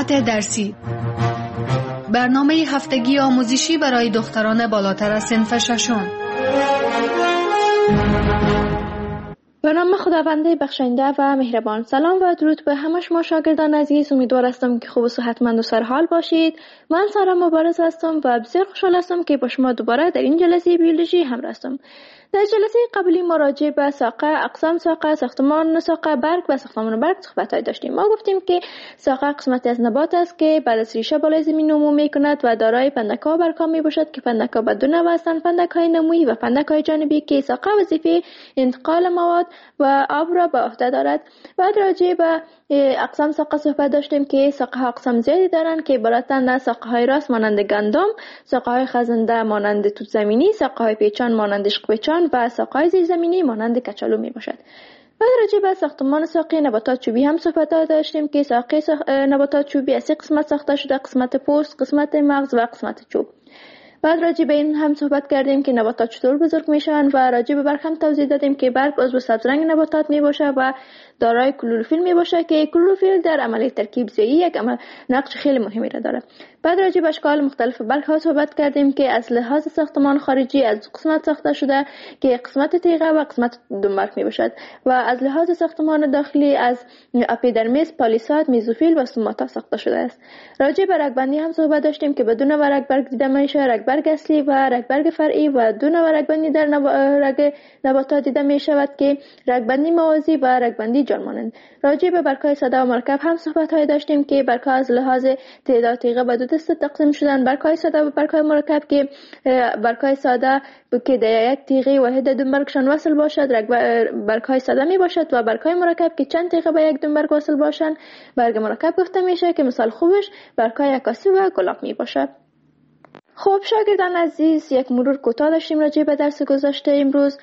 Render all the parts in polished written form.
ساعت درسی، برنامه هفتگی آموزشی برای دختران بالاتر از صنف ششم. به نام خداوند بخشنده و مهربان. سلام و درود به همه شما شاگردان عزیز. امیدوار هستم که خوب و صحتمند و سرحال باشید. من سارا مبارز هستم و بسیار خوشحال هستم که با شما دوباره در این جلسه بیولوژی همراه هستم. در جلسه قبلی ما راجع به ساقه، اقسام ساقه، ساختمان ساقه برگ و ساختمان برگ صحبت داشتیم. ما گفتیم که ساقه قسمتی از نبات است که بعد از ریشه بالای زمین نمو میکند و دارای پندک‌ها و برگ‌ها میباشد که پندک‌ها به دو نوع هستند: پندک‌های نمویی و پندک‌های جانبی که ساقه وظیفه انتقال مواد و آب را به عهده دارد. بعد راجع به اقسام ساقه صحبت داشتیم که ساقه ها اقسام زیادی دارند که عبارتند از ساقه های راست مانند گندم، ساقه های خزنده مانند توت زمینی، ساقه های پیچان مانند عشق پیچان و ساقه های زیرزمینی مانند کچالو می باشد. بعد راجع به ساختمان ساقه نباتات چوبی هم صحبت داشتیم که ساقه نباتات چوبی از 3 قسمت ساخته شده: قسمت پوست، قسمت مغز و قسمت چوب. بعد راجع به این هم صحبت کردیم که نباتات چطور بزرگ میشن و راجع به برگ هم توضیح دادیم که برگ عضو سبزرنگ نباتات می باشه و دارای کلروفیل می باشه که کلروفیل در عملیه ترکیب ضیایی یک نقش خیلی مهمی را داره. بعد راجع به اشکال مختلف برگ ها صحبت کردیم که از لحاظ ساختمان خارجی از دو قسمت ساخته شده که قسمت تیغه و قسمت دنبرگ می باشد و از لحاظ ساختمان داخلی از اپیدرمیس، پالیساد، میزوفیل و استوماتا ساخته شده است. راجع به رگبندی هم صحبت داشتیم که بدون رگبرگ دیده میشه: رگبرگ اصلی و رگبرگ فرعی، و دو نوع رگبندی در رگ نباتات دیده می شود که رگبندی موازی و رگبندی جانمانند. راجع به برگ‌های ساده و مرکب هم صحبت‌های داشتیم که برگ‌ها از لحاظ تعداد تیغه به دو دسته تقسیم شدن: برگ‌های ساده و برگ‌های مرکب که برگ‌های ساده که در یک تیغه واحد دنبرگشان وصل باشد برگ‌های ساده می باشد و برگ‌های مرکب که چند تیغه به یک دنبرگ وصل باشند برگ مرکب گفته میشه که مثال خوبش برگ‌های عکاسی و گلاب می باشد. خب شاگردان عزیز، یک مرور کوتاه داشتیم راجع به درس گذشته امروز.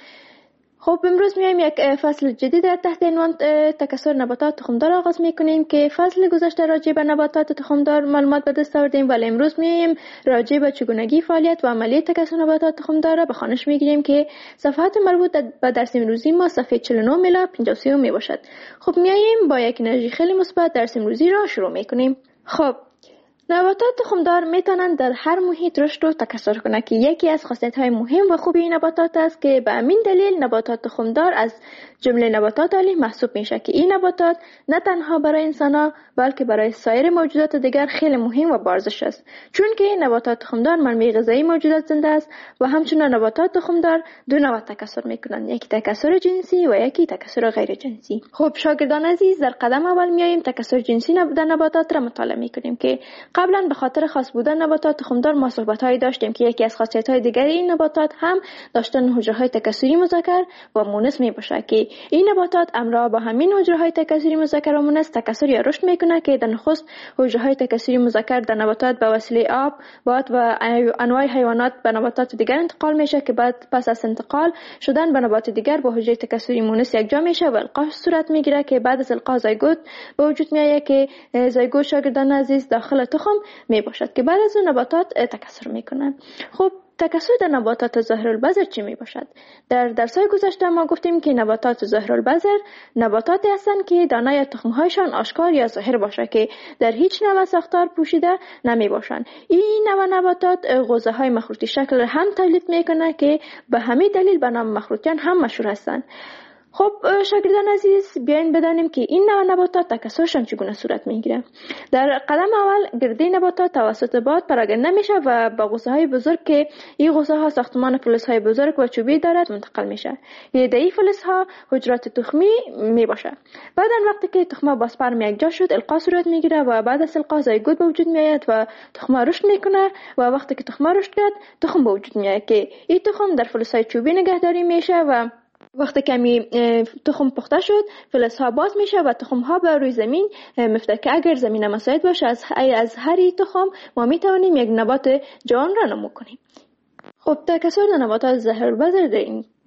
خب امروز میایم یک فصل جدید در تحت عنوان تکثر نباتات تخمدار آغاز میکنیم که فصل گذشته راجع به نباتات تخمدار معلومات به دست آوردیم، ولی امروز میایم راجع به چگونگی فعالیت و عملیه تکثر نباتات تخمدار را به خوانش میگیریم که صفحات مربوط به درس امروزی ما صفحه 49 الی 53 می باشد. خب میایم با یک انرژی خیلی مثبت درس امروزی را شروع میکنیم. خب نباتات تخمدار میتونند در هر محیط رشد و تکثر کنند که یکی از خاصیت‌های مهم و خوبی این نباتات است که به همین دلیل نباتات تخمدار از جمله نباتات عالی محسوب میشه که این نباتات نه تنها برای انسان‌ها بلکه برای سایر موجودات دیگر خیلی مهم و بارزش است، چون که نباتات تخمدار منبع غذایی موجودات زنده است و همچنین نباتات تخمدار دو نوع تکثر میکنند: یکی تکثر جنسی و یکی تکثر غیر جنسی. خب شاگردان عزیز، در قدم اول میایم تکثر جنسی در نباتات را مطالعه میکنیم که قبلا به خاطر خاص بودن نباتات تخمدار ما صحبت‌هایی داشتیم که یکی از خاصیت‌های دیگر این نباتات هم داشتن حجره‌های تکثری مذکر و مؤنث میباشد که این نباتات همراه با همین حجره‌های تکثری مذکر و مؤنث تکثر یا رشد میکنه که در نخست حجره‌های تکثری مذکر در نباتات به وسیله آب، باد و انواع حیوانات به نباتات دیگر انتقال میشه که بعد پس از انتقال شدن به نبات دیگر با حجره تکثری مؤنث یکجا میشه و القاح صورت میگیره که بعد از القاح زایگوت به وجود میاد که زایگوت شاگردان عزیز داخل تخم می باشد که بعد از نباتات تکثر میکنند. خب تکثر در نباتات ظاهرالبذر چی می باشد؟ در درس‌های گذشته ما گفتیم که نباتات ظاهرالبذر نباتاتی هستند که دانه یا تخم‌هایشان آشکار یا ظاهر باشه که در هیچ نوع ساختار پوشیده نمی باشند. این نوع نباتات غوزه‌های مخروطی شکل هم تولید میکنه که به همین دلیل به نام مخروطیان هم مشهور هستند. خب شاگردان عزیز، بیاین بدانیم که این نوع نباتات تکثرشان چگونه صورت میگیره. در قدم اول گرده نباتات توسط باد پراکنده میشه و با غوزه‌های بزرگ که این غوزه‌ها ساختمان فلزهای بزرگ و چوبی دارد منتقل میشه. این فلزها حجرات تخمی میباشه. بعد وقتی که تخم با اسپرم یکجا شد القاح صورت میگیره و بعد از القاح زایگوت به وجود میاد و تخم رشد میکنه و وقتی که تخم رشد کرد تخم به وجود میاد که این تخم در فلزهای چوبی نگهداری میشه و وقتی کمی تخم پخته شد فلزها باز میشه و تخمها به روی زمین میفته که اگر زمین مساعد باشه از هر تخم ما میتونیم یک نبات جوان را نمو کنیم. خب تکثر نباتات ظاهرالبذر در این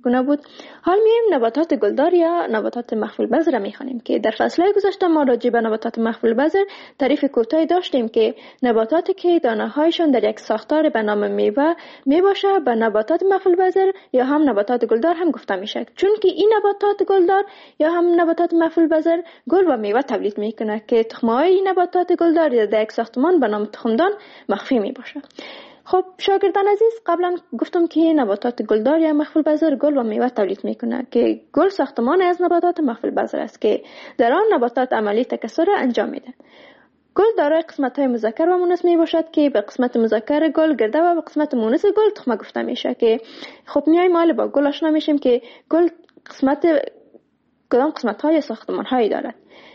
گونه بود. حال میایم نباتات گلدار یا نباتات مخفی البذر را میخوانیم که در فصل‌های گذشته ما راجع به نباتات مخفی البذر تعریف کوتاهی داشتیم که نباتاتی که دانه‌هایشان در یک ساختار به نام میوه میباشه به نباتات مخفی البذر یا هم نباتات گلدار هم گفته میشه، چون که این نباتات گلدار یا هم نباتات مخفی البذر گل و میوه تولید میکنه که تخم‌های این نباتات گلدار در یک ساختمان به نام تخمدان مخفی میباشه. خب شاگردان عزیز، قبلا گفتم که نباتات گلدار یا مخفی البذر گل و میوه تولید میکنه که گل ساختمان از نباتات مخفی البذر است که در آن نباتات عملی تکثر را انجام میدن. گل دارای قسمت‌های مذکر و مؤنث میباشد که به قسمت مذکر گل گرده و به قسمت مؤنث گل تخمه گفته میشه که خب میایم حالا با گل آشنا میشیم که گل کدام قسمت‌های یا ساختمان‌هایی دارد.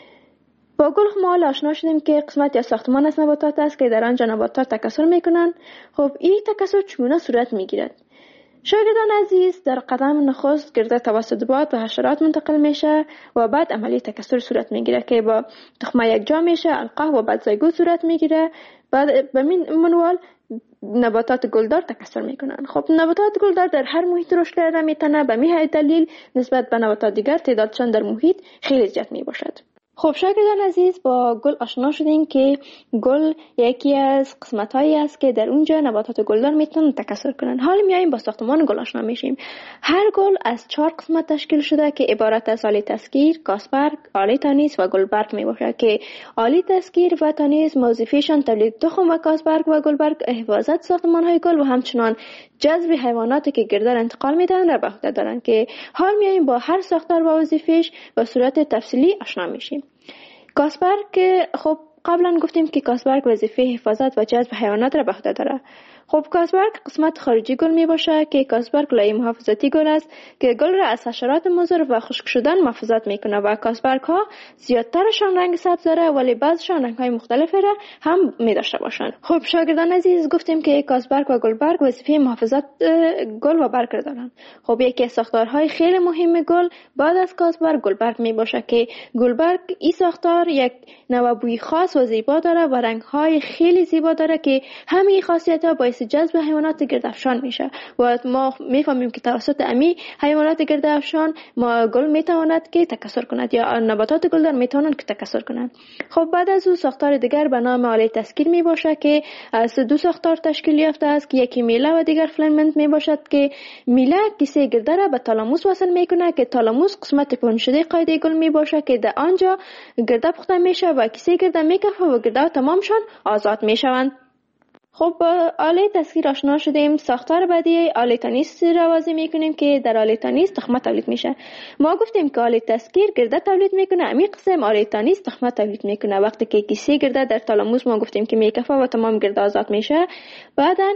با گل ما آشنا شدیم که قسمت یا ساختمان از نباتات است که در آنجا نباتات تکثر میکنند. خب این تکثر چگونه صورت میگیرد؟ شاگردان عزیز، در قدم نخست گرده توسط باد و حشرات منتقل میشه و بعد عملی تکثر صورت میگیره که با تخمه یک جا میشه، القاح و بعد زایگوت صورت میگیره. بعد به منوال نباتات گلدار تکثر میکنن. خب نباتات گلدار در هر محیط رشد کرده میتونه، به همین دلیل نسبت به نباتات دیگر تعدادشان در محیط خیلی زیاد میباشد. خب شاگردان عزیز، با گل آشنا شدیم که گل یکی از قسمت‌هایی است که در اونجا نباتات گلدار میتونن تکثر کنن. حالا میایم با ساختمان گل آشنا میشیم. هر گل از 4 قسمت تشکیل شده که عبارت از آله تسکیر، کاسبرگ، آله تانیس و گلبرگ میباشه که آله تسکیر و تانیس وظیفه‌شان تولید تخم و کاسبرگ و گلبرگ حفاظت ساختمان‌های گل و همچنان جذب حیواناتی که گردار انتقال میدن را به عهده دارن که حال میایم با هر ساختار و وظیفه‌اش به صورت تفصیلی آشنا میشیم. کاسبرگ، خب قبلا گفتیم که کاسبرگ وظیفه حفاظت و جذب حیوانات را به عهده داره. خب کاسبرگ قسمت خارجی گل می باشه که کاسبرگ لایه محافظتی گل است که گل را از حشرات مضر و خشک شدن محافظت میکنه و کاسبرگ ها زیادترشان رنگ سبز داره ولی بعضشان رنگ های مختلفی را هم می داشته باشند. خب شاگردان عزیز، گفتیم که کاسبرگ و گلبرگ وظیفه محافظت گل و برگ دارن. خب یکی از ساختارهای خیلی مهم گل بعد از کاسبرگ گلبرگ می باشه که گلبرگ این ساختار یک نوع بوی خاص و زیبا داره و رنگ های خیلی زیبا داره که همین خاصیت‌ها باعث جذب حیوانات گردافشان میشه و ما میفهمیم که توسط امی حیوانات گردافشان ما گل میتواند که تکثر کند یا نباتات گلدار میتوانند که تکثر کنند. خب بعد از او ساختار دیگر به نام آله تسکیر می باشه که از 2 ساختار تشکیل یافته است که یکی میله و دیگر فیلامنت می باشد که میله کیسه گرده را به تالاموس وصل میکنه که تالاموس قسمت پنشده قاعده گل می باشه که در آنجا گرده پخته میشه و کیسه گرده میکفه و گرده تمامشان آزاد میشوند. خب با آله تسکیر آشنا شدیم. ساختار بعدی آله تانیس را وضع میکنیم که در آله تانیس تخمه تولید میشه. ما گفتیم که آله تسکیر گرده تولید میکنه، امی قسم آله تانیس تخمه تولید میکنه. وقتی که کیسه گرده در تالاموس ما گفتیم که میکفه و تمام گرده آزاد میشه، بعدن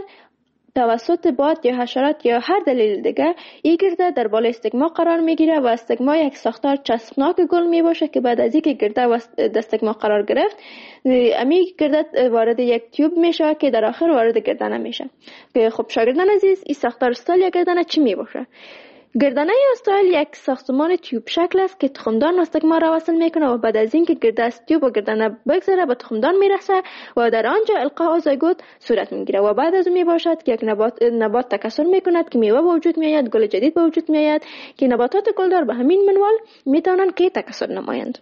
توسط باد یا حشرات یا هر دلیل دیگه این گرده در بالای استگما قرار میگیره و استگما یک ساختار چسبناک گل میباشه که بعد از اینکه گرده و استگما قرار گرفت امی گرده وارد یک تیوب میشه که در آخر وارد گردنه میشه. که خب شاگردان عزیز، این ساختار استایل یا گردنه چی میباشه؟ گردنه استایل یک ساختمان تیوب شکل است که تخمدان استگما را وصل میکنه و بعد از اینکه گرده از تیوب و گردنه بگذره به تخمدان میرسه و در آنجا القاح و زایگوت صورت میگیره و بعد از اون میباشد که یک نبات تکثر میکند که میوه به وجود میآید، گل جدید به وجود میآید که نباتات گلدار به همین منوال میتونن که تکثر نمایند.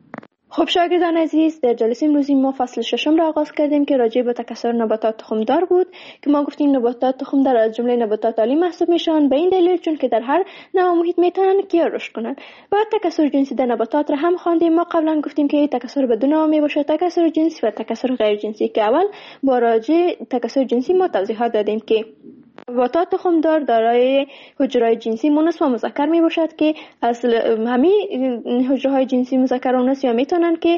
خب شاگردان عزیز، در جلسه امروزی ما فصل 6 را آغاز کردیم که راجع به تکثر نباتات تخمدار بود که ما گفتیم نباتات تخمدار از جمله نباتات عالی محسوب میشن به این دلیل چون که در هر نوع محیط میتونن که رشد کنن. بعد تکثر جنسی در نباتات را هم خواندیم. ما قبلا گفتیم که تکثر به 2 نوع میباشه، تکثر جنسی و تکثر غیر جنسی، که اول با راجع تکثر جنسی ما توضیحات دادیم که نباتات تخمدار دارای حجره‌های جنسی مؤنث و مذکر می باشد که اصل همین حجره‌های جنسی مذکر و مؤنث یا میتونن که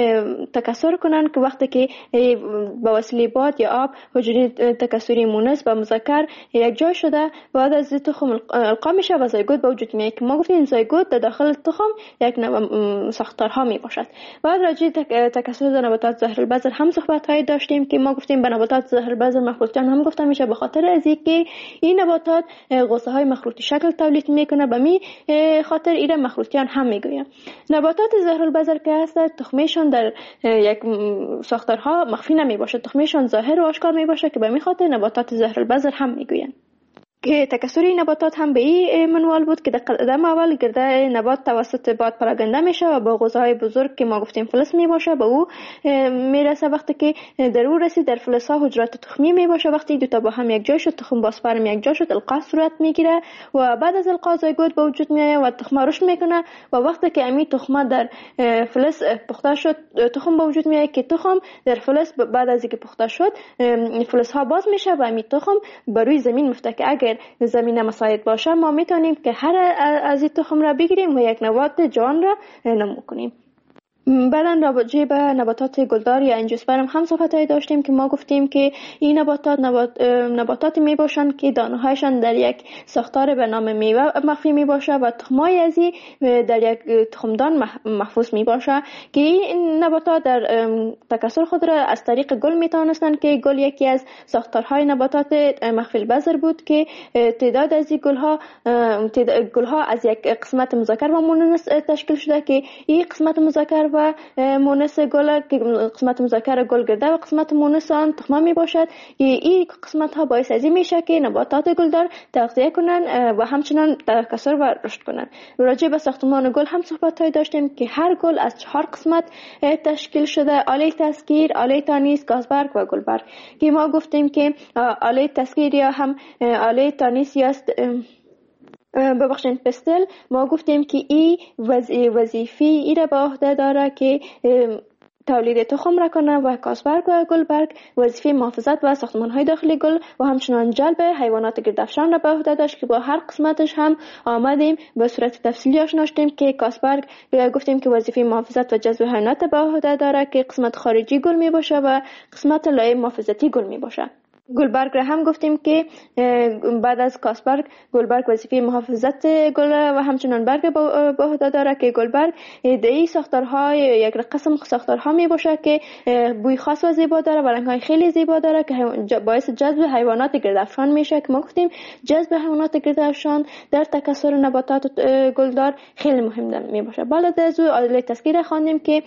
تکثر کنن که وقتی که با وسیله باد یا آب حجره تکثری مؤنث و مذکر یک جای شده بعد از تخم القا میشه و زایگوت به وجود میاد که ما گفتیم زایگوت در داخل تخم یک نوع ساختارها می باشد. بعد راجع تکثر در نباتات زهر البذر هم صحبت‌های داشتیم که ما گفتیم به نباتات زهر البذر مخروطیان هم گفته میشه به خاطر از که این نباتات غصه های مخروطی شکل تولید میکنه، به می خاطر ایره مخروطیان هم میگویم. نباتات زهر البذر که هست تخمشان در یک ساختارها مخفی نمی باشه، تخمشان ظاهر و آشکار می باشه که به می خاطر نباتات زهر البذر هم میگویم. که تکثر این نباتات هم به این منوال بود که در قدم اول گرده نبات توسط باد پراگنده میشه و با غذاهای بزرگ که ما گفتیم فلز می باشه به او میرسه. وقتی که در او رسید در فلز ها حجرات تخمی می باشه. وقتی دو تا با هم یک جای شد، تخم با اسپرم یک جای شد، القاء صورت میگیره و بعد از القاء زایگوت به وجود میاد و تخم رشد میکنه و وقتی که امی تخم در فلز پخته شد تخم به وجود میاد که تخم در فلز بعد از اینکه پخته شد فلز ها باز میشه و امی تخم بر روی زمین میفته که اگر زمین مساعد باشه ما میتونیم که هر از این تخم را بگیریم و یک نبات جوان را نمو کنیم. بعدا راجع به نباتات گلدار یا انجیوسپرم هم صحبتایی داشتیم که ما گفتیم که این نباتات می باشند که دانه هایشان در یک ساختار به نام میوه مخفی می باشه و تخمای از این در یک تخمدان محفوظ می باشه که این نباتات در تکثر خود را از طریق گل می توانستند که گل یکی از ساختارهای نباتات مخفی البذر بود که تعداد از این گلها از یک قسمت مذکر و مؤنث تشکیل شده که این قسمت مذکر و مؤنث گل که قسمت مذکر گل گرده و قسمت مؤنث آن تخمه می باشد. این قسمت ها باعث از این میشه که نباتات گلدار تغذیه کنن و همچنان تکثر و رشد کنن. راجع به ساختمان گل هم صحبت های داشتیم که هر گل از 4 قسمت تشکیل شده: آله تسکیر، آله تانیس، گازبرگ و گلبرگ که ما گفتیم که آله تسکیر یا هم آله تانیس یا ببخشید پستل ما گفتیم که این وظیفه ای را به عهده داره که تولید تخم را کنه و گازبرگ و گلبرگ وظیفه محافظت و ساختمان های داخلی گل و همچنان جلب حیوانات گردافشان را به عهده داشت که با هر قسمتش هم آمدیم به صورت تفصیلی آشنا شدیم که گازبرگ گفتیم که وظیفه محافظت و جذب حیوانات به عهده داره که قسمت خارجی گل می باشه و قسمت لایه محافظتی گل می باشه. گلبرگ را هم گفتیم که بعد از گازبرگ گلبرگ وظیفه محافظت گل و همچنان برگ به عهده داره که گلبرگ دهی ساختارهای یک قسم ساختارها می باشه که بوی خاص و زیبا داره و رنگ‌های خیلی زیبا داره که باعث جذب حیوانات گردافشان میشه که ما گفتیم جذب حیوانات گردافشان در تکثر نباتات گلدار خیلی مهم می باشه. بعد از او آله تسکیر خواندیم که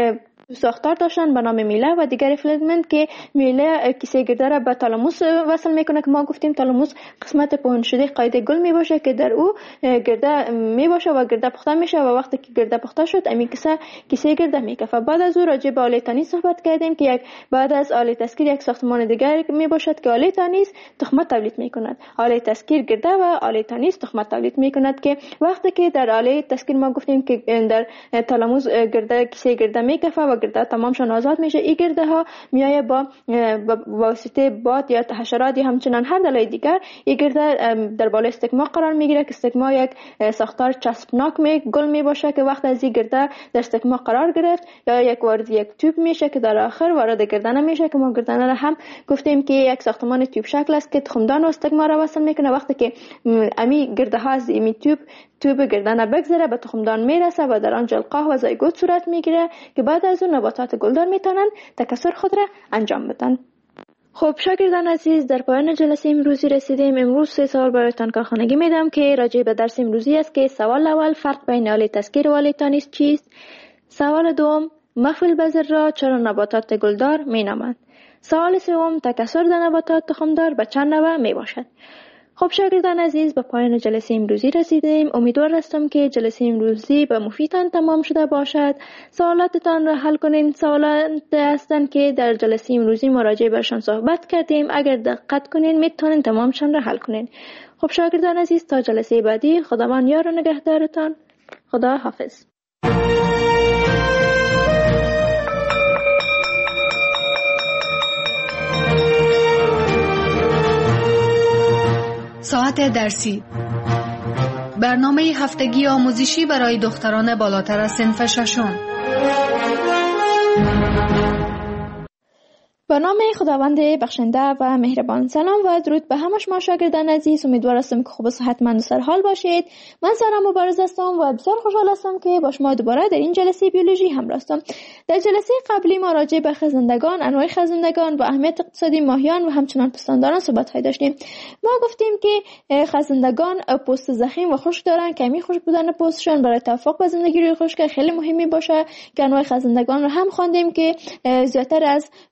ساختار داشتن به نام میله و دیگر فیلمنت که میله کیسه گرده را به تالاموس وصل میکنه که ما گفتیم تالاموس قسمت پهن شده قاعده گل می باشه که در او گرده می باشه و گرده پخته میشه و وقتی که گرده پخته شد امی کیسه گرده میکفه. بعد از او راجع به آله تانیس صحبت کردیم که بعد از آله تسکیر یک ساختمان دیگر می باشد که آله تانیس تخمه تولید میکند. آله تسکیر گرده و آله تانیس تخمه تولید میکند که وقتی که در آله تسکیر ما گفتیم که در تالاموس گرده کیسه گرده میکفه و گرده تمامشان آزاد میشه. این گرده ها میایه با واسطه باد یا حشرات یا همچنان هر دلایل دیگر این گرده در بالای استکما قرار میگیره که استکما یک ساختار چسبناک گل می باشه که وقت از این گرده در استکما قرار گرفت یا یک وارد یک توپ میشه که در آخر وارد گردنه میشه که ما گردنه را هم گفتیم که یک ساختمان توپ شکل است که تخمدان و استکما را وصل میکنه. وقتی که امی گرده ها از این توپ گردنه بگذره به تخمدان میرسه و در آنجا القاح و زایگوت صورت میگیره که بعد از اون نباتات گلدار میتونن تکثر خود را انجام بدن. خب شاگردان عزیز، در پایان جلسه امروزی رسیدیم. امروز 3 سوال برایتان کارخانگی میدم که راجع به درس امروزی است که سوال اول فرق بین آله تسکیر و آله تانیس چیست؟ سوال دوم مخفی البذر را چرا نباتات گلدار مینامند؟ سوال سوم تکثر در نباتات تخمدار به چند نوع می باشد؟ خب شاگردان عزیز، به پایان جلسه امروزی رسیدیم. امیدوار هستم که جلسه امروزی به مفیدتان تمام شده باشد. سوالاتتان را حل کنین. سوالات هستند که در جلسه امروزی مراجعه برشان صحبت کردیم. اگر دقت کنین میتونین تمامشان را حل کنین. خب شاگردان عزیز، تا جلسه بعدی خداوند یار و نگهدارتان. خدا حافظ. ساعت درسی، برنامه هفتگی آموزشی برای دختران بالاتر از صنف ششم. به نام خداوند بخشنده و مهربان. سلام و درود به همه شما شاگردان عزیز. امیدوار هستم که خوب و صحتمند و سرحال باشید. من سارا مبارز هستم و بسیار خوشحال هستم که با شما دوباره در این جلسه بیولوژی همراه هستم. در جلسه قبلی ما راجع به خزندگان، انواع خزندگان و اهمیت اقتصادی ماهیان و همچنان پستانداران صحبت داشتیم. ما گفتیم که خزندگان پوست ضخیم و خشک دارن که همین خشک بودن پوستشان برای توافق با زندگی روی خشک خیلی مهمی باشه. که انواع خزندگان رو هم خواندیم که زیاتر از گروه های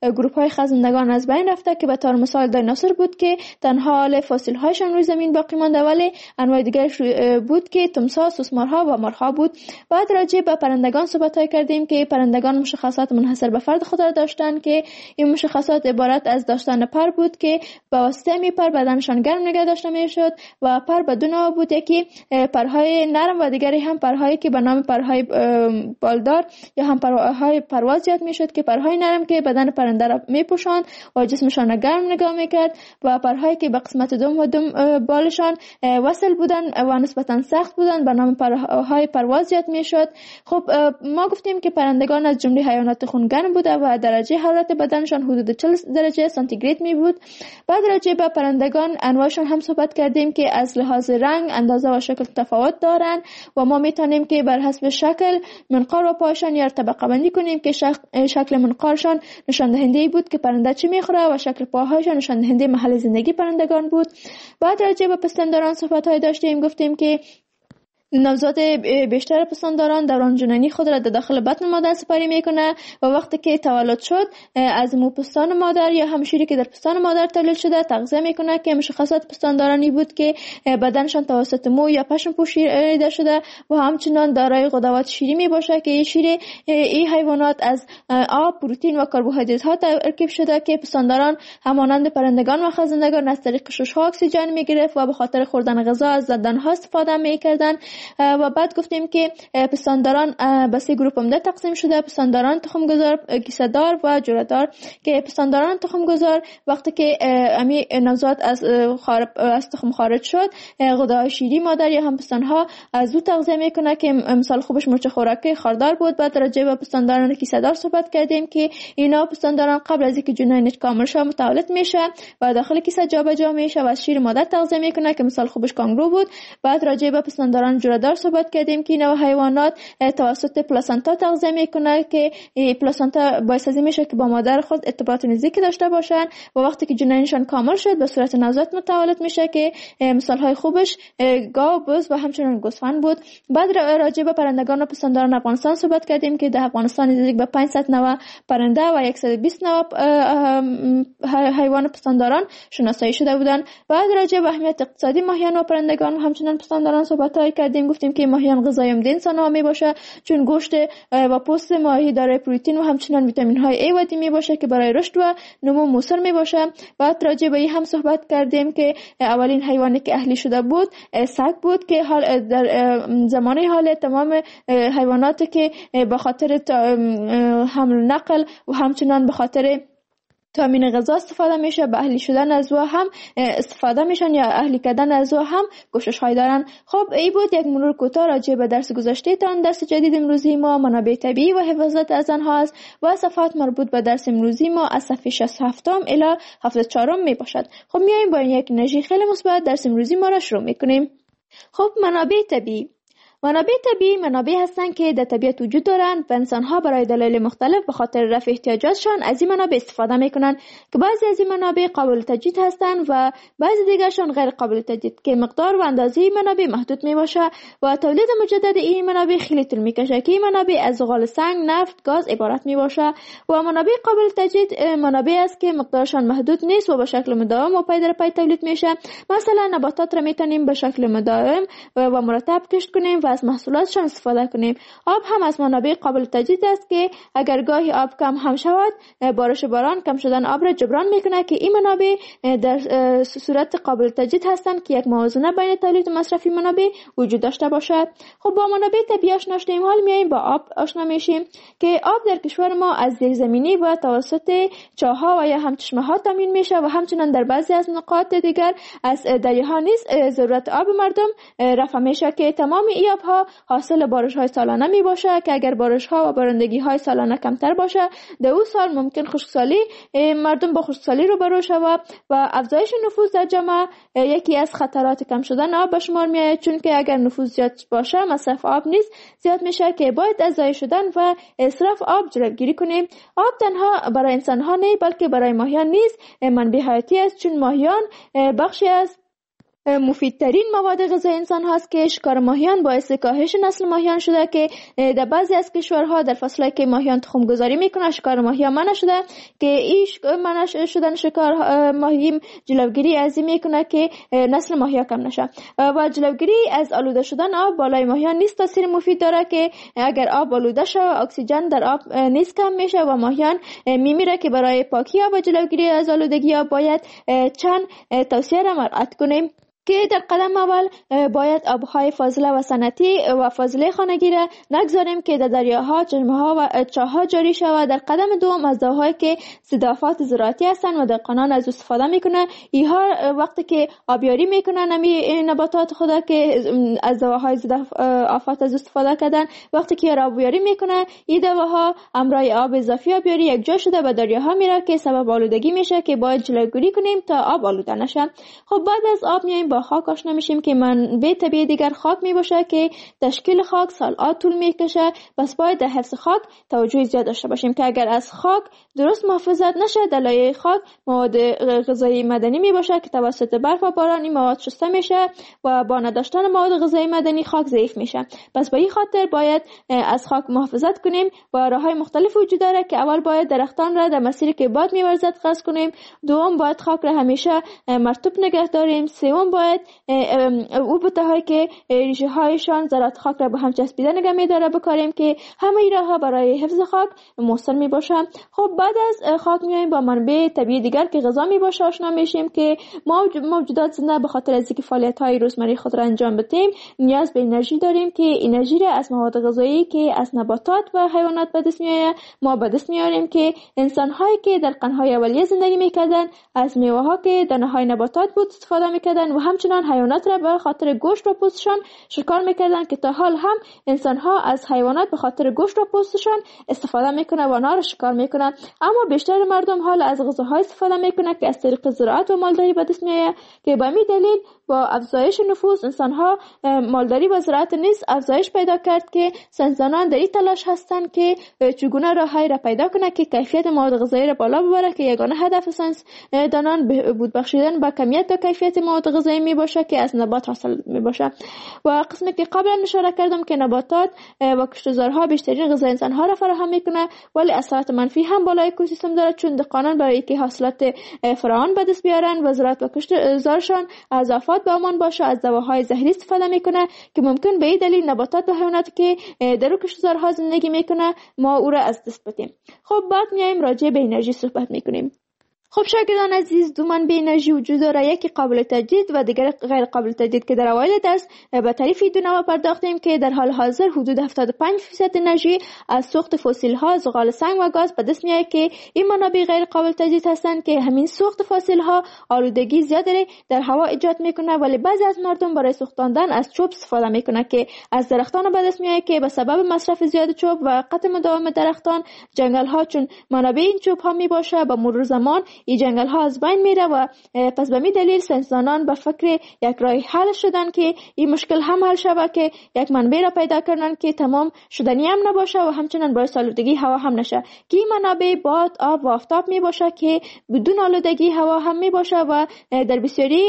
خزندگان از بین رفته که به طور مثال دایناسور بود که تنها حال فسیل هایشان روی زمین باقی مانده، ولی انواع دیگرش بود که تمساح، سوسمارها و مارها بود. بعد راجع به پرندگان صحبت کردیم که پرندگان مشخصات منحصر به فرد خود را داشتند که این مشخصات عبارت از داشتن پر بود که به واسطه می پر بدنشان گرم نگه داشته میشد و پر به دو نوع بود، یکی پرهای نرم و دیگری هم پرهایی که به نام پرهای بالدار یا هم پرهای پرواز یاد میشد که پرهای نرم که بدن پرنده را میپوشاند و جسمشان را گرم نگاه میکرد و پرهایی که به قسمت دوم و بالشان وصل بودند و نسبتا سخت بودند به نام پرهای پرواز یاد میشد. خب ما گفتیم که پرندگان از جمله حیوانات خونگرم بوده و درجه حرارت بدنشان حدود 40 درجه سانتیگراد می بود. بعد راجع به پرندگان انواعشان هم صحبت کردیم که از لحاظ رنگ، اندازه و شکل تفاوت دارند و ما میتونیم که بر حسب شکل منقار و پایشان یا طبقه بندی کنیم که شکل منقارشان نشان دهنده بود که پرنده چی میخوره و شکل پاهایشان نشان دهنده محل زندگی پرندگان بود. بعد راجع به پستانداران صحبت های داشتیم، گفتیم که نوزاد بیشتر پستانداران دوران جنینی خود را در داخل بطن مادر سپری میکنه و وقتی که تولد شد از مو پستان مادر یا هم شیری که در پستان مادر تولید شده تغذیه میکنه که مشخصات پستاندارانی بود که بدنشان توسط مو یا پشم پوشیده شده و همچنان دارای غدوات شیری میباشه که این حیوانات از آب، پروتئین و کربوهیدرات ها ترکیب شده که پستانداران همانند پرندگان و خزندگان از طریق شش ها اکسیژن میگرفت و به خاطر خوردن غذا از دندانها استفاده میکردن. و بعد گفتیم که پستانداران به سه گروه عمده تقسیم شده: پستانداران تخمگذار، کیسه‌دار و جره‌دار. که پستانداران تخمگذار وقتی که امی نوزاد از تخم خارج شد غده‌های شیری مادر یا هم پستانها از او تغذیه میکنه که مثال خوبش مرچ خوراکی خاردار بود. بعد راجع به پستانداران کیسه‌دار صحبت کردیم که اینا پستانداران قبل از اینکه جنینش کامل شه متولد میشه و داخل کیسه جابجا میشه و از شیر مادر تغذیه میکنه که مثال خوبش کانگرو بود. بعد راجع به پستانداران جره‌دار صحبت کردیم که اینا حیوانات توسط پلاسنتا تغذیه میکنه که پلاسنتا باعث میشه که با مادر خود ارتباط نزدیکی داشته باشن و وقتی که جنینشان کامل شد به صورت نوزاد متولد میشه که مثال های خوبش گاو، بز و همچنین گوسفند بود. بعد راجع به پرندگان و پستانداران افغانستان صحبت کردیم که در افغانستان نزدیک به 500 نوع پرنده و 120 نوع حیوان پستانداران شناسایی شده بودند. بعد راجع به اهمیت اقتصادی ماهیان و پرندگان و همچنین پستانداران صحبت کردیم. گفتیم که ماهیان غذای عمده انسان‌ها میباشه چون گوشت و پوست ماهی دارای پروتئین و همچنین ویتامین های A و D میباشه که برای رشد و نمو موثر میباشه. بعد راجع به این هم صحبت کردیم که اولین حیوانی که اهلی شده بود سگ بود که حال در زمانه حال تمام حیواناتی که به خاطر حمل و نقل و همچنین به خاطر تامین غذا استفاده میشه به اهلی شدن از او هم استفاده میشن یا اهلی کردن از او هم کوشش های دارن. خب این بود یک مرور کوتاه راجع به درس گذشته تان. درس جدید امروزی ما منابع طبیعی و حفاظت از آنها است و صفحات مربوط به درس امروزی ما از صفحه 67 الی 74 می باشد. خب میایم با یک انرژی خیلی مثبت درس امروزی ما را شروع میکنیم. خب منابع طبیعی منابع هستند که در طبیعت وجود دارند و انسان‌ها برای دلایل مختلف به خاطر رفع احتیاجاتشان از این منابع استفاده می‌کنند که بعضی از این منابع قابل تجدید هستند و بعضی دیگرشان غیر قابل تجدید که مقدار و اندازه منابع محدود میباشه و تولید مجدد این منابع خیلی طول میکشه که این منابع از زغال سنگ، نفت، گاز عبارت میباشه و منابع قابل تجدید منابع است که مقدارشان محدود نیست و به شکل مداوم و پی در پی تولید میشه. مثلا نباتات را میتونیم به شکل مداوم و مرتب کشت کنیم و از محصولاتشان استفاده کنیم. آب هم از منابع قابل تجدید است که اگر گاهی آب کم هم شود بارش باران کم شدن آب را جبران میکنه که این منابع در صورت قابل تجدید هستند که یک موازنه بین تولید و مصرف منابع وجود داشته باشد. خب با منابع طبیعی آشنا شدیم، حال میایم با آب آشنا میشیم که آب در کشور ما از زیرزمینی و توسط چاه‌ها و یا هم چشمه‌ها تامین میشه و همچنین در بعضی از نقاط دیگر از دریاها نیز ضرورت آب مردم رفع میشه که تمام این آبها حاصل بارش‌های سالانه می باشه که اگر بارش‌ها و بارندگی‌های سالانه کمتر باشه در اون سال ممکن خشکسالی مردم با خشکسالی روبرو شود و افزایش نفوذ در جامعه یکی از خطرات کم شدن آب به شمار میاد، چون که اگر نفوذ زیاد باشه مصرف آب نیز زیاد میشه که باید از ضایع شدن و اسراف آب جلوگیری کنیم. آب تنها برای انسان‌ها نه بلکه برای ماهیان نیز منبع حیاتی است، چون ماهیان بخشی از مفیدترین مواد غذایی انسان هاست که شکار ماهیان باعث کاهش نسل ماهیان شده که در بعضی از کشورها در فصلی که ماهیان تخم گذاری میکنه شکار ماهیان منع شده که این منع شدن شکار ماهی جلوگیری از این میکنه که نسل ماهیان کم نشه و جلوگیری از آلوده شدن آب بالای ماهیان نیست تاثیر مفید داره که اگر آب آلوده شه اکسیژن در آب نیست کم میشه و ماهیان میمیره که برای پاکی آب و جلوگیری از آلودگی آب باید چند توصیه را مراعات کنیم که در قدم اول باید آبهای فاضله و صنعتی و فاضله خانگی را نگذاریم که در دریاها، چشمه‌ها و چاه‌ها جاری شود. در قدم دوم از دواهایی که ضدآفات زراعتی هستند و دهقانان از استفاده میکنه اینها وقتی که آبیاری میکنن نباتات خود که از دواهای ضدآفات از استفاده کردن وقتی که آبیاری میکنه این دواها امرای آب اضافی آبیاری یک جا شده به دریاها میره که سبب آلودگی میشه که باید جلوگیری کنیم تا آب آلوده نشه. خب بعد از آب میایم با خاک آشنا میشیم که منبع طبیعی دیگر خاک میباشه که تشکیل خاک سال‌ها طول میکشه. پس باید در حفظ خاک توجه زیاد داشته باشیم که اگر از خاک درست محافظت نشه در لایه خاک مواد غذایی معدنی میباشه که توسط برف و باران این مواد شسته میشه و با نداشتن مواد غذایی معدنی خاک ضعیف میشه. پس به این خاطر باید از خاک محافظت کنیم و راههای مختلف وجود داره که اول باید درختان را در مسیری که باد میورزد قطع کنیم، دوم باید خاک را همیشه مرطوب نگه داریم، سوم باید او بوتهایی که ریشه هایشان ذرات خاک را به هم چسبیده نگه می‌داره بکاریم که همه این راه‌ها برای حفظ خاک مؤثر میباشه. خب بعد از خاک میایم با منبع طبیعی دیگر که غذا میباشه آشنا میشیم که موجودات زنده به خاطر از اینکه فعالیت‌های روزمره خود را انجام بدیم نیاز به انرژی داریم که انرژی را از مواد غذایی که از نباتات و حیوانات به دست میآید ما به دست میاریم که انسان‌هایی که در قرن‌های اولیه زندگی میکردن از میوه‌ها که دانه‌های نباتات بود استفاده میکردن و همچنان حیوانات را به خاطر گوشت و پوستشان شکار میکردن که تا حال هم انسان‌ها از حیوانات به خاطر گوشت و پوستشان استفاده میکنه و آنها را شکار میکنه. اما بیشتر مردم حال از غذاهای استفاده میکنه که از طریق زراعت و مالداری به دست میآید که به همین دلیل با افزایش نفوس انسان‌ها مالداری و زراعت نیز افزایش پیدا کرد که ساینسدانان در این تلاش هستند که چگونه راه‌هایی را پیدا کنند که کیفیت مواد غذایی را بالا ببره که یگانه هدف ساینسدانان بهبود بخشیدن با کمیت و کیفیت مواد غذایی میباشه که از نبات حاصل میباشه. و قسمی که قبلا اشاره کردم که نباتات و کشتزارها بیشترین غذای انسان‌ها را فراهم میکنه ولی اثرات منفی هم بالای اکوسیستم داره چون دهقانان برای اینکه حاصلات فراوان به دست بیارن و زراعت و کشتزارشان از آفات به امان باشه از دواهای زهری استفاده میکنه که ممکن به این دلیل نباتات و حیواناتی که در کشتزارها زندگی میکنه ما او را از دست بدیم. خب بعد میایم راجع به انرژی صحبت میکنیم. خب شاگردان عزیز دو منبع انرژی وجود داره، یکی قابل تجدید و دیگر غیر قابل تجدید که در اوایل درس به تعریف دو نوع پرداختیم که در حال حاضر حدود 75% انرژی از سوخت فسیل ها، زغال سنگ و گاز به دست میاد که این منابع غیر قابل تجدید هستند که همین سوخت فسیل ها آلودگی زیادی در هوا ایجاد میکنه ولی بعضی از مردم برای سوختاندن از چوب استفاده میکنه که از درختان به دست میاد که به سبب مصرف زیاد چوب و قطع مداوم درختان جنگل ها چون منابع این چوب ها میباشه با مرور زمان این جنگل ها از بین میره و پس به می دلیل ساینسدانان به فکر یک راه حل شدن که این مشکل هم حل شود که یک منبع را پیدا کردن که تمام شدنی هم نباشه و همچنین باعث آلودگی هوا هم نشه که این منابع باد، آب و آفتاب می باشه که بدون آلودگی هوا هم می باشه و در بسیاری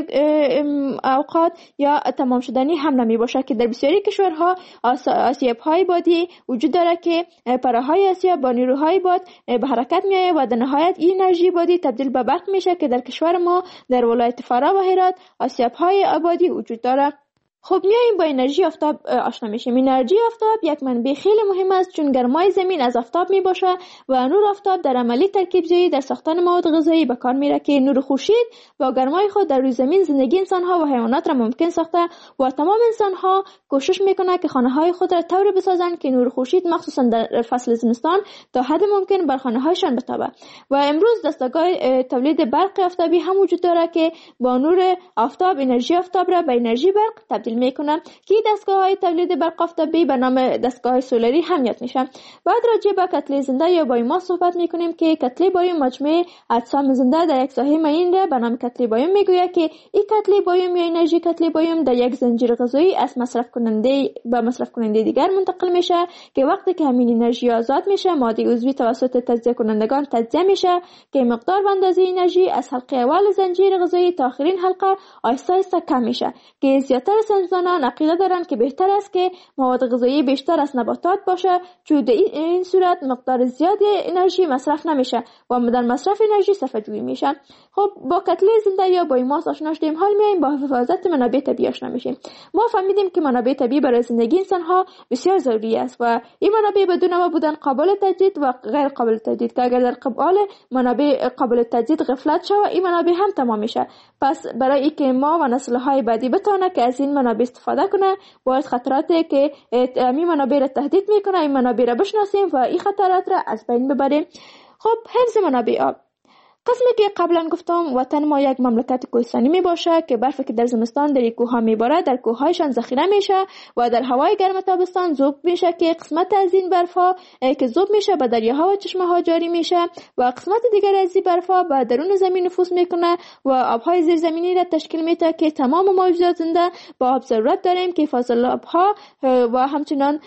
اوقات یا تمام شدنی هم نمی باشه که در بسیاری کشورها آسیاب های بادی وجود داره که پرههای آسیاب با نیروهای باد به حرکت می آید و در نهایت این انرژی بادی تبدیل به برق میشه که در کشور ما در ولایت فرا و هرات آسیاب‌های آبادی وجود داره. خب میایم با انرژی آفتاب آشنا میشیم. انرژی آفتاب یک منبع خیلی مهم است چون گرمای زمین از آفتاب میباشه و نور آفتاب در عملی ترکیب‌زایی در ساختن مواد غذایی به کار میره که نور خورشید با گرمای خود در روی زمین زندگی انسان‌ها و حیوانات را ممکن ساخته و تمام انسان‌ها کوشش میکنه که خانه‌های خود را طوری بسازند که نور خورشید مخصوصا در فصل زمستان تا حد ممکن بر خانه‌هایشان بتابه. و امروز دستگاه تولید برق آفتابی هم وجود داره که با نور آفتاب انرژی آفتاب را به انرژی برق تبدیل تبدیل میکنه که دستگاه های تولید برق آفتابی به نام دستگاه های سولری هم یاد میشه. بعد راجع به کتله زنده یا بایوماس صحبت میکنیم که کتله بایوم مجموعه اجسام زنده در یک ساحه معین را به نام کتله بایوم میگوید که این کتله بایوم یا انرژی کتله بایوم در یک زنجیر غذایی از مصرف کننده به مصرف کننده دیگر منتقل میشه که وقتی که همین انرژی آزاد میشه ماده عضوی توسط تجزیه کنندگان تجزیه میشه که مقدار و اندازه انرژی از حلقه اول زنجیر غذایی تا آخرین حلقه آهسته آهسته کم میشه که زیاتر ساینسدانان عقیده دارند که بهتر است که مواد غذایی بیشتر از نباتات باشه چون در این صورت مقدار زیادی انرژی مصرف نمیشه و در مصرف انرژی صرفه جویی میشه. خب با کتله زنده یا بایوماس آشنا شدیم، حال میایم با حفاظت منابع طبیعی آشنا میشیم. ما فهمیدیم که منابع طبیعی برای زندگی انسان ها بسیار ضروری است و این منابع بدون ما بودن قابل تجدید و غیر قابل تجدید که اگر در قبال منابع قابل تجدید غفلت شود این منابع هم تمام میشه. پس برای اینکه ما و نسل های بعدی بتونه که از این منابع استفاده کنه باید خطراتی که این منابع را تهدید میکنه این منابع را بشناسیم و این خطرات را از بین ببریم. خب حفظ منابع آب. قسمی که قبلا گفتم وطن ما یک مملکت کوهستانی می باشه که برفی که در زمستان در کوه ها می باره در کوه هایشان ذخیره میشه و در هوای گرم تابستان ذوب میشه که قسمت از این برف ها که ذوب میشه به دریاها و چشمه ها جاری میشه و قسمت دیگر از این برف ها به درون زمین نفوذ میکنه و آبهای زیرزمینی را تشکیل میده که تمام موجودات زنده با آب ضرورت داریم که فاضل آبها و همچنان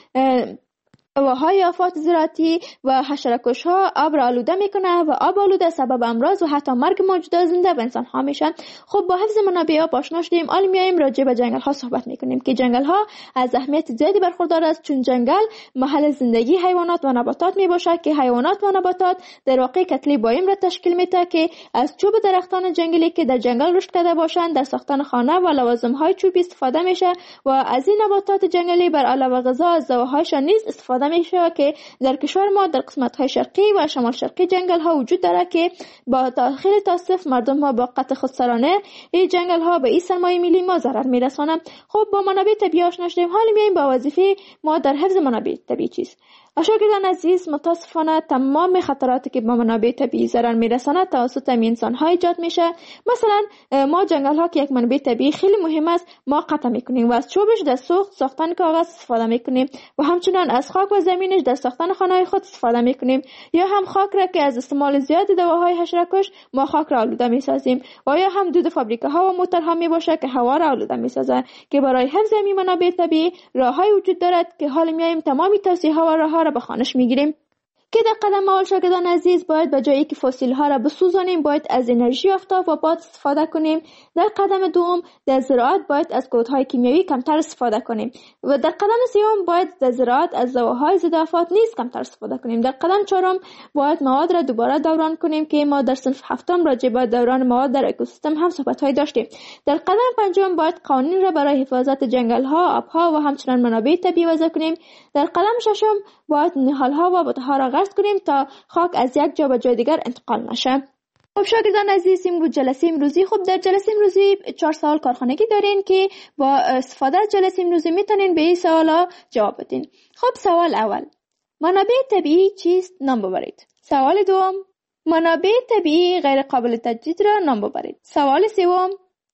هواهای آفات زراعتی و حشره‌کش ها آب را آلوده میکنه و آب آلوده سبب امراض و حتی مرگ موجودات زنده و انسان ها میشن. خب با حفظ منابع آب آشنا شدیم، حالا میایم راجع به جنگل ها صحبت میکنیم که جنگل ها از اهمیت زیادی برخوردار است چون جنگل محل زندگی حیوانات و نباتات میباشد که حیوانات و نباتات در واقع کتله بایوم را تشکیل میده که از چوب درختان جنگلی که در جنگل رشد کرده باشند در ساختن خانه و لوازم های چوبی استفاده میشه و از این نباتات جنگلی بر علاوه غذا از دواهایشان نیز استفاده میشه که در کشور ما در قسمت های شرقی و شمال شرقی جنگل ها وجود داره که با خیلی تاسف مردم ها با قطع خودسرانه این جنگل ها به این سرمایه ملی ما ضرر میرسانند. خب با منابع طبیعی آشنا شدیم، حالا میایم با وظیفه ما در حفظ منابع طبیعی چیست. شاگردان عزیز، متاسفانه تمام خطراتی که با منابع طبیعی ضرر میرساند توسط انسان ها ایجاد میشه. مثلا ما جنگل ها که یک منبع طبیعی خیلی مهم است ما قطع میکنیم و از چوبش در ساختن کاغذ استفاده میکنیم و همچنان از خاک و زمینش در ساختن خانه خود استفاده میکنیم یا هم خاک را که از استعمال زیاد دواهای حشره‌کش ما خاک را آلوده میسازیم و یا هم دود فابریکه ها و موتورها میباشه که هوا را آلوده میسازه که برای حفظ این منابع طبیعی راههای وجود دارد که حالا میایم تمامی توصیه ها و راهها را به خوانش میگیریم. که در قدم اول شاگردان عزیز باید به جایی که فسیل ها را بسوزانیم باید از انرژی آفتاب و باد استفاده کنیم. در قدم دوم در زراعت باید از کودهای کیمیایی کمتر استفاده کنیم و در قدم سوم باید در زراعت از دواهای ضد آفات نیز کمتر استفاده کنیم. در قدم چهارم باید مواد را دوباره دوران کنیم که ما در صنف هفتم راجع به دوران مواد در اکوسیستم هم صحبت های داشتیم. در قدم پنجم باید قوانین را برای حفاظت جنگل ها، آبها و همچنین منابع طبیعی وضع کنیم. در قدم ششم باید نهال ها و بوته ها را غرس کنیم تا خاک از یک جا به جای دیگر انتقال نشه. خب شاگردان عزیز، امروز جلسه امروزی در جلسه امروزی 4 سوال کارخانگی دارین که با استفاده از جلسه امروزی میتونین به این سوالا جواب بدین. خب سوال اول، منابع طبیعی چیست؟ نام ببرید. سوال دوم، منابع طبیعی غیر قابل تجدید را نام ببرید. سوال سوم،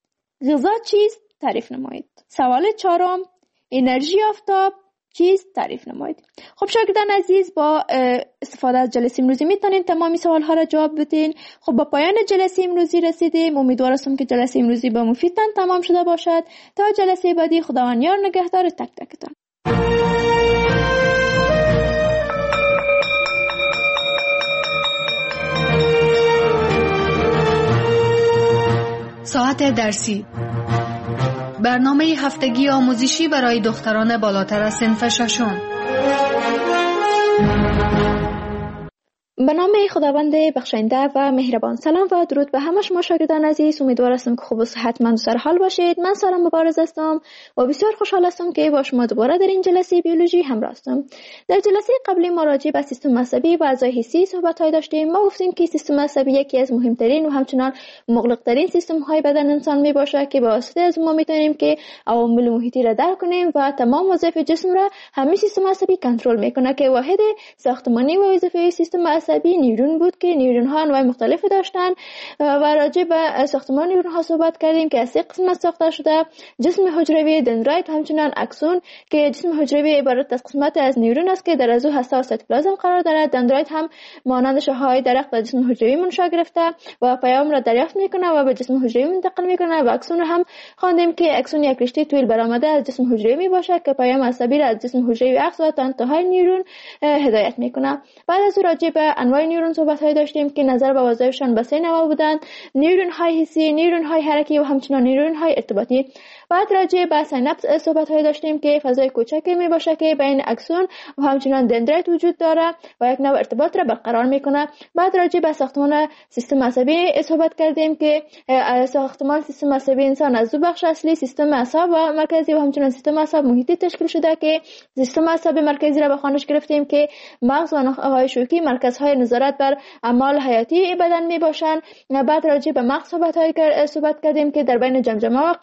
غذا چیست؟ تعریف نمایید. سوال چهارم، انرژی آفتاب چیست؟ تعریف نمایید. خب شاگردان عزیز، با استفاده از جلسه امروزی میتونین تمامی سوال ها را جواب بدین. خب با پایان جلسه امروزی رسیدیم. امیدوارم که جلسه امروزی با مفیدتان تمام شده باشد. تا جلسه بعدی خداوند یار نگهدار تک تکتان. ساعت درسی، برنامه هفتگی آموزشی برای دختران بالاتر از صنف ششم. به نام خداوند بخشنده و مهربان. سلام و درود به همه شما شاگردان عزیز. امیدوارم که خوب و صحتمند و سر حال باشید. من سارا مبارز هستم و بسیار خوشحال هستم که با شما دوباره در این جلسه بیولوژی همراه هستم. در جلسه قبلی ما راجع به سیستم عصبی و اعضای حسی صحبت‌های داشتیم. ما گفتیم که سیستم عصبی یکی از مهمترین و همچنان مغلق‌ترین سیستم‌های بدن انسان میباشه که با واسطه از ما میتونیم که عوامل محیطی را درک کنیم و تمام وظایف جسم را همین سیستم عصبی کنترل میکنه که واحد ساختمانی و وظیفه سیستم عصبی عصبی نیورون بود که نیورون ها انواع مختلفی داشتن و راجع به ساختمان نیورون ها صحبت کردیم که از 3 قسمت ساخته شده: جسم حجروی، دندرایت و همچنین اکسون، که جسم حجروی عبارت از قسمت از نیورون است که در ازو هسته و سایتوپلازم قرار دارد. دندرایت هم مانند شاخه‌های درخت به جسم حجروی منشأ گرفته و پیام را دریافت میکنه و به جسم حجروی منتقل میکنه. و اکسون هم خواندیم که اکسون یک رشته طویل برآمده از جسم حجروی می باشد که پیام عصبی را از جسم حجروی اخذ و تا انتهای نیورون هدایت میکنه. بعد از راجع به انواع نیورون صحبت های داشتیم که نظر به وظایفشان به 3 نوع بودند: نیورون های حسی، نیورون های حرکی و همچنین نیورون های ارتباطی. بعد راجع به سیناپس صحبت های داشتیم که فضای کوچکی می باشه که بین اکسون و همچنین دندرایت وجود داره و یک نوع ارتباط را برقرار میکنه. بعد راجع به ساختمان سیستم عصبی صحبت کردیم که ساختمان سیستم عصبی انسان از 2 بخش اصلی: سیستم اعصاب و مرکزی و همچنین سیستم اعصاب محیطی تشکیل شده که سیستم عصبی مرکزی را به خانش گرفتیم که مغز و نخاعهای شوکی مرکزهای نظارت بر اعمال حیاتی بدن می باشند. بعد راجع به مغز صحبت کردیم که در بین جمجمه